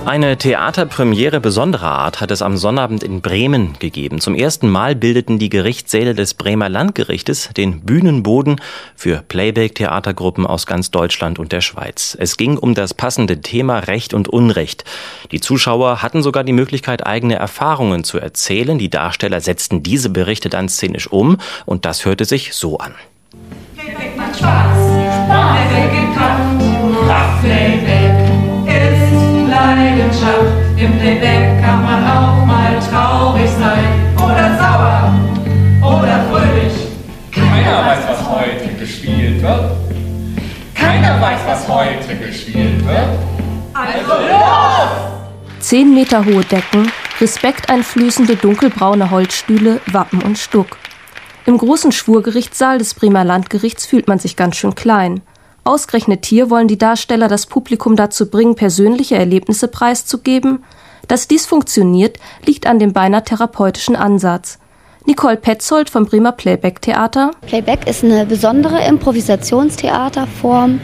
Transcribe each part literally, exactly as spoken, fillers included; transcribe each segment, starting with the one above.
Eine Theaterpremiere besonderer Art hat es am Sonnabend in Bremen gegeben. Zum ersten Mal bildeten die Gerichtssäle des Bremer Landgerichtes den Bühnenboden für Playback-Theatergruppen aus ganz Deutschland und der Schweiz. Es ging um das passende Thema Recht und Unrecht. Die Zuschauer hatten sogar die Möglichkeit, eigene Erfahrungen zu erzählen. Die Darsteller setzten diese Berichte dann szenisch um und das hörte sich so an. Playback macht Spaß, Playback kann, Kraft Playback ist Leidenschaft. Im Playback kann man auch mal traurig sein oder sauer oder fröhlich. Keiner weiß, was heute gespielt wird. Keiner weiß, was heute gespielt wird. Also los! Zehn Meter hohe Decken, respekteinflößende dunkelbraune Holzstühle, Wappen und Stuck. Im großen Schwurgerichtssaal des Bremer Landgerichts fühlt man sich ganz schön klein. Ausgerechnet hier wollen die Darsteller das Publikum dazu bringen, persönliche Erlebnisse preiszugeben. Dass dies funktioniert, liegt an dem beinahe therapeutischen Ansatz. Nicole Petzold vom Bremer Playback-Theater. Playback ist eine besondere Improvisationstheaterform,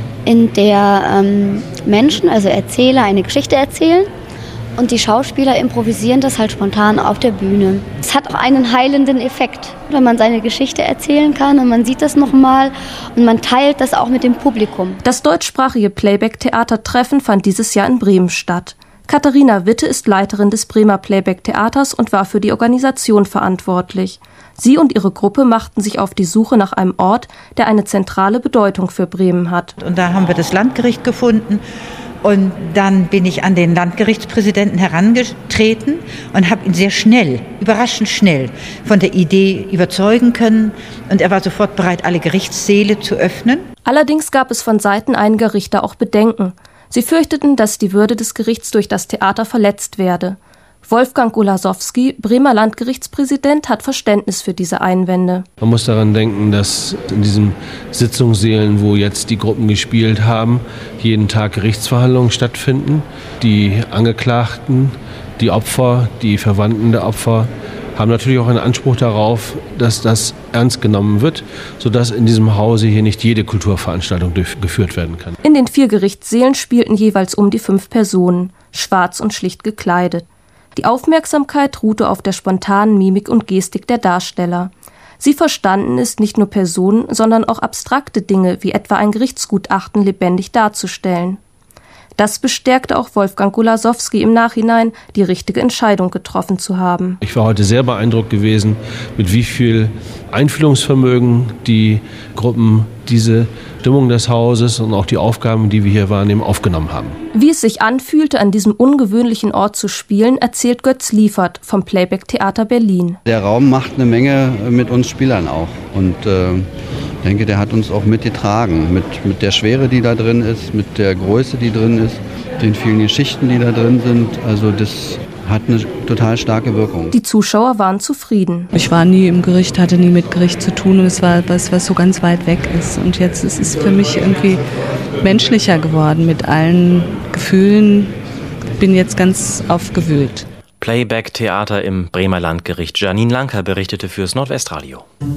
in der ähm, Menschen, also Erzähler, eine Geschichte erzählen. Und die Schauspieler improvisieren das halt spontan auf der Bühne. Es hat auch einen heilenden Effekt, wenn man seine Geschichte erzählen kann und man sieht das nochmal und man teilt das auch mit dem Publikum. Das deutschsprachige Playback-Theatertreffen fand dieses Jahr in Bremen statt. Katharina Witte ist Leiterin des Bremer Playback-Theaters und war für die Organisation verantwortlich. Sie und ihre Gruppe machten sich auf die Suche nach einem Ort, der eine zentrale Bedeutung für Bremen hat. Und da haben wir das Landgericht gefunden. Und dann bin ich an den Landgerichtspräsidenten herangetreten und habe ihn sehr schnell, überraschend schnell von der Idee überzeugen können. Und er war sofort bereit, alle Gerichtssäle zu öffnen. Allerdings gab es von Seiten einiger Richter auch Bedenken. Sie fürchteten, dass die Würde des Gerichts durch das Theater verletzt werde. Wolfgang Golasowski, Bremer Landgerichtspräsident, hat Verständnis für diese Einwände. Man muss daran denken, dass in diesen Sitzungssälen, wo jetzt die Gruppen gespielt haben, jeden Tag Gerichtsverhandlungen stattfinden. Die Angeklagten, die Opfer, die Verwandten der Opfer haben natürlich auch einen Anspruch darauf, dass das ernst genommen wird, sodass in diesem Hause hier nicht jede Kulturveranstaltung durchgeführt werden kann. In den vier Gerichtssälen spielten jeweils um die fünf Personen, schwarz und schlicht gekleidet. Die Aufmerksamkeit ruhte auf der spontanen Mimik und Gestik der Darsteller. Sie verstanden es, nicht nur Personen, sondern auch abstrakte Dinge wie etwa ein Gerichtsgutachten lebendig darzustellen. Das bestärkte auch Wolfgang Golasowski im Nachhinein, die richtige Entscheidung getroffen zu haben. Ich war heute sehr beeindruckt gewesen, mit wie viel Einfühlungsvermögen die Gruppen diese Stimmung des Hauses und auch die Aufgaben, die wir hier wahrnehmen, aufgenommen haben. Wie es sich anfühlte, an diesem ungewöhnlichen Ort zu spielen, erzählt Götz Liefert vom Playback-Theater Berlin. Der Raum macht eine Menge mit uns Spielern auch und äh, ich denke, der hat uns auch mitgetragen, mit, mit der Schwere, die da drin ist, mit der Größe, die drin ist, den vielen Geschichten, die da drin sind. Also das hat eine total starke Wirkung. Die Zuschauer waren zufrieden. Ich war nie im Gericht, hatte nie mit Gericht zu tun und es war was, was so ganz weit weg ist. Und jetzt ist es für mich irgendwie menschlicher geworden mit allen Gefühlen. Bin jetzt ganz aufgewühlt. Playback-Theater im Bremer Landgericht. Janine Lanker berichtete fürs Nordwestradio.